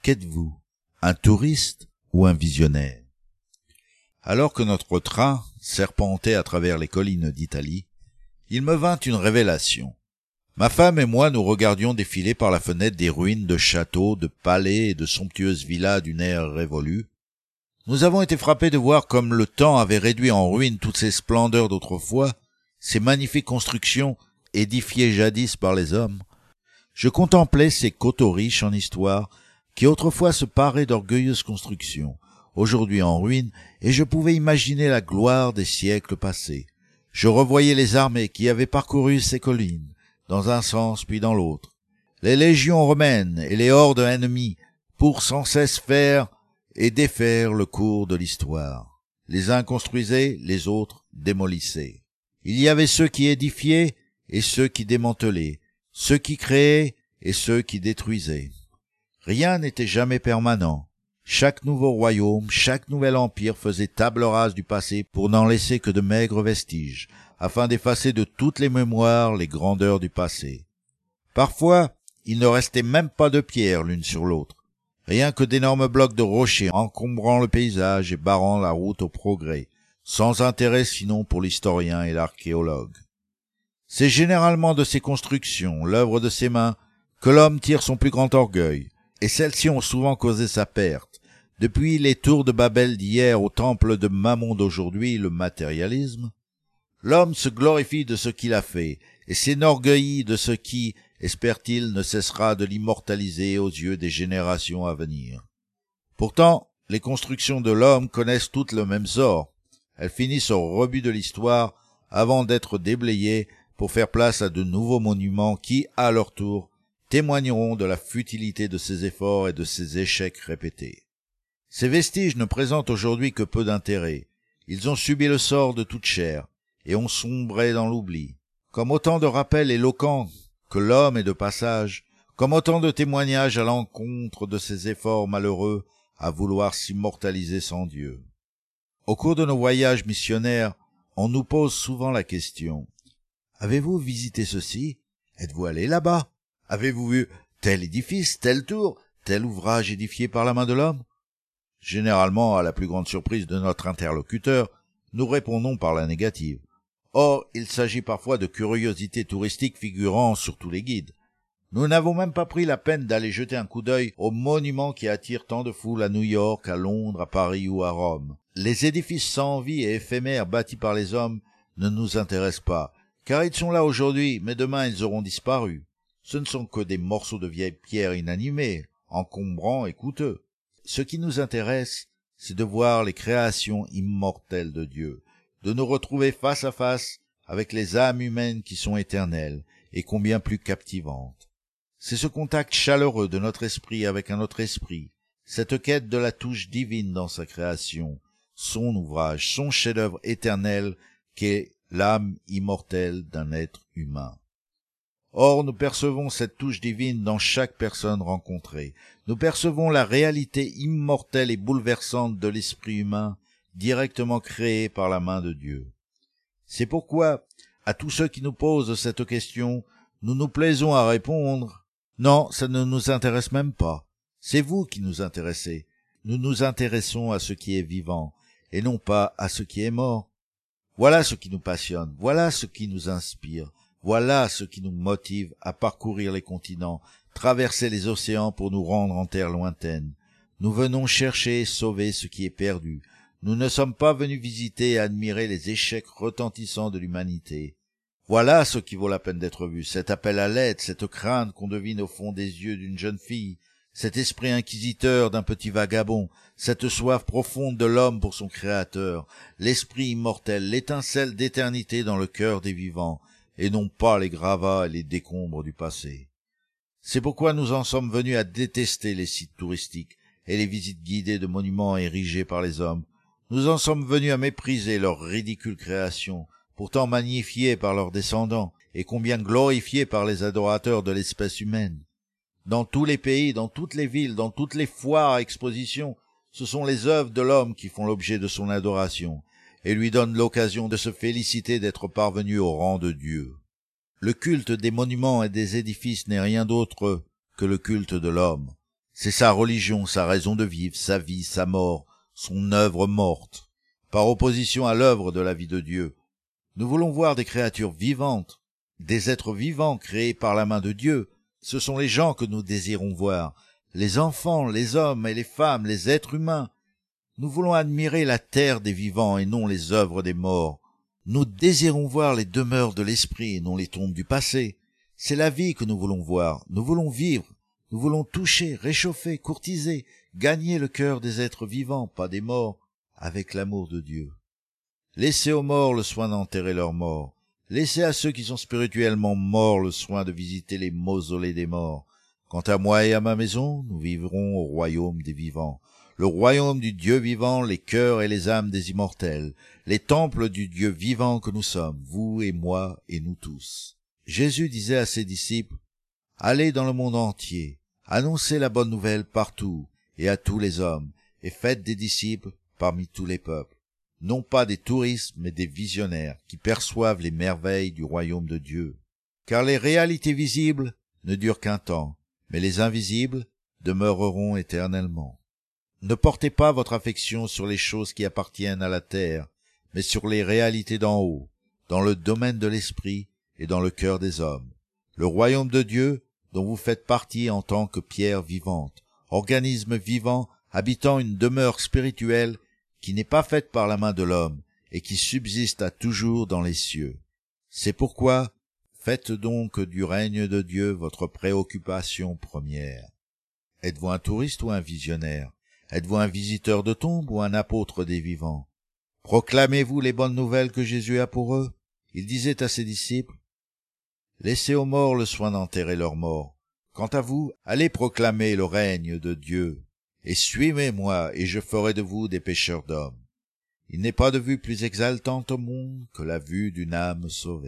Qu'êtes-vous, un touriste ou un visionnaire? Alors que notre train serpentait à travers les collines d'Italie, il me vint une révélation. Ma femme et moi nous regardions défiler par la fenêtre des ruines de châteaux, de palais et de somptueuses villas d'une ère révolue. Nous avons été frappés de voir comme le temps avait réduit en ruine toutes ces splendeurs d'autrefois, ces magnifiques constructions édifiées jadis par les hommes. Je contemplais ces coteaux riches en histoire qui autrefois se paraient d'orgueilleuses constructions, aujourd'hui en ruine, et je pouvais imaginer la gloire des siècles passés. Je revoyais les armées qui avaient parcouru ces collines, dans un sens puis dans l'autre, les légions romaines et les hordes ennemies, pour sans cesse faire et défaire le cours de l'histoire. Les uns construisaient, les autres démolissaient. Il y avait ceux qui édifiaient et ceux qui démantelaient, ceux qui créaient et ceux qui détruisaient. Rien n'était jamais permanent. Chaque nouveau royaume, chaque nouvel empire faisait table rase du passé pour n'en laisser que de maigres vestiges, afin d'effacer de toutes les mémoires les grandeurs du passé. Parfois, il ne restait même pas de pierre l'une sur l'autre, rien que d'énormes blocs de rochers encombrant le paysage et barrant la route au progrès, sans intérêt sinon pour l'historien et l'archéologue. C'est généralement de ces constructions, l'œuvre de ses mains, que l'homme tire son plus grand orgueil, et celles-ci ont souvent causé sa perte. Depuis les tours de Babel d'hier au temple de Mammon d'aujourd'hui, le matérialisme, l'homme se glorifie de ce qu'il a fait, et s'enorgueillit de ce qui, espère-t-il, ne cessera de l'immortaliser aux yeux des générations à venir. Pourtant, les constructions de l'homme connaissent toutes le même sort. Elles finissent au rebut de l'histoire avant d'être déblayées pour faire place à de nouveaux monuments qui, à leur tour, témoigneront de la futilité de ses efforts et de ses échecs répétés. Ces vestiges ne présentent aujourd'hui que peu d'intérêt. Ils ont subi le sort de toute chair et ont sombré dans l'oubli. Comme autant de rappels éloquents que l'homme est de passage, comme autant de témoignages à l'encontre de ses efforts malheureux à vouloir s'immortaliser sans Dieu. Au cours de nos voyages missionnaires, on nous pose souvent la question: avez-vous visité ceci? Êtes-vous allé là-bas? Avez-vous vu tel édifice, telle tour, tel ouvrage édifié par la main de l'homme? Généralement, à la plus grande surprise de notre interlocuteur, nous répondons par la négative. Or, il s'agit parfois de curiosités touristiques figurant sur tous les guides. Nous n'avons même pas pris la peine d'aller jeter un coup d'œil aux monuments qui attirent tant de foules à New York, à Londres, à Paris ou à Rome. Les édifices sans vie et éphémères bâtis par les hommes ne nous intéressent pas, car ils sont là aujourd'hui, mais demain ils auront disparu. Ce ne sont que des morceaux de vieilles pierres inanimées, encombrants et coûteux. Ce qui nous intéresse, c'est de voir les créations immortelles de Dieu, de nous retrouver face à face avec les âmes humaines qui sont éternelles et combien plus captivantes. C'est ce contact chaleureux de notre esprit avec un autre esprit, cette quête de la touche divine dans sa création, son ouvrage, son chef-d'œuvre éternel qu'est l'âme immortelle d'un être humain. Or, nous percevons cette touche divine dans chaque personne rencontrée. Nous percevons la réalité immortelle et bouleversante de l'esprit humain, directement créé par la main de Dieu. C'est pourquoi, à tous ceux qui nous posent cette question, nous nous plaisons à répondre: non, ça ne nous intéresse même pas. C'est vous qui nous intéressez. Nous nous intéressons à ce qui est vivant, et non pas à ce qui est mort. Voilà ce qui nous passionne, voilà ce qui nous inspire. Voilà ce qui nous motive à parcourir les continents, traverser les océans pour nous rendre en terre lointaine. Nous venons chercher et sauver ce qui est perdu. Nous ne sommes pas venus visiter et admirer les échecs retentissants de l'humanité. Voilà ce qui vaut la peine d'être vu, cet appel à l'aide, cette crainte qu'on devine au fond des yeux d'une jeune fille, cet esprit inquisiteur d'un petit vagabond, cette soif profonde de l'homme pour son Créateur, l'esprit immortel, l'étincelle d'éternité dans le cœur des vivants, et non pas les gravats et les décombres du passé. C'est pourquoi nous en sommes venus à détester les sites touristiques et les visites guidées de monuments érigés par les hommes. Nous en sommes venus à mépriser leurs ridicules créations, pourtant magnifiées par leurs descendants, et combien glorifiées par les adorateurs de l'espèce humaine. Dans tous les pays, dans toutes les villes, dans toutes les foires à exposition, ce sont les œuvres de l'homme qui font l'objet de son adoration, et lui donnent l'occasion de se féliciter d'être parvenu au rang de Dieu. Le culte des monuments et des édifices n'est rien d'autre que le culte de l'homme. C'est sa religion, sa raison de vivre, sa vie, sa mort, son œuvre morte, par opposition à l'œuvre de la vie de Dieu. Nous voulons voir des créatures vivantes, des êtres vivants créés par la main de Dieu. Ce sont les gens que nous désirons voir, les enfants, les hommes et les femmes, les êtres humains. Nous voulons admirer la terre des vivants et non les œuvres des morts. Nous désirons voir les demeures de l'esprit et non les tombes du passé. C'est la vie que nous voulons voir, nous voulons vivre, nous voulons toucher, réchauffer, courtiser, gagner le cœur des êtres vivants, pas des morts, avec l'amour de Dieu. Laissez aux morts le soin d'enterrer leurs morts. Laissez à ceux qui sont spirituellement morts le soin de visiter les mausolées des morts. Quant à moi et à ma maison, nous vivrons au royaume des vivants. Le royaume du Dieu vivant, les cœurs et les âmes des immortels, les temples du Dieu vivant que nous sommes, vous et moi et nous tous. Jésus disait à ses disciples, « Allez dans le monde entier, annoncez la bonne nouvelle partout et à tous les hommes, et faites des disciples parmi tous les peuples. » Non pas des touristes, mais des visionnaires qui perçoivent les merveilles du royaume de Dieu. Car les réalités visibles ne durent qu'un temps, mais les invisibles demeureront éternellement. Ne portez pas votre affection sur les choses qui appartiennent à la terre, mais sur les réalités d'en haut, dans le domaine de l'esprit et dans le cœur des hommes. Le royaume de Dieu, dont vous faites partie en tant que pierre vivante, organisme vivant habitant une demeure spirituelle qui n'est pas faite par la main de l'homme et qui subsiste à toujours dans les cieux. C'est pourquoi, faites donc du règne de Dieu votre préoccupation première. Êtes-vous un touriste ou un visionnaire? Êtes-vous un visiteur de tombes ou un apôtre des vivants? Proclamez-vous les bonnes nouvelles que Jésus a pour eux? Il disait à ses disciples, « Laissez aux morts le soin d'enterrer leurs morts. Quant à vous, allez proclamer le règne de Dieu. Et suivez-moi, et je ferai de vous des pêcheurs d'hommes. Il n'est pas de vue plus exaltante au monde que la vue d'une âme sauvée. »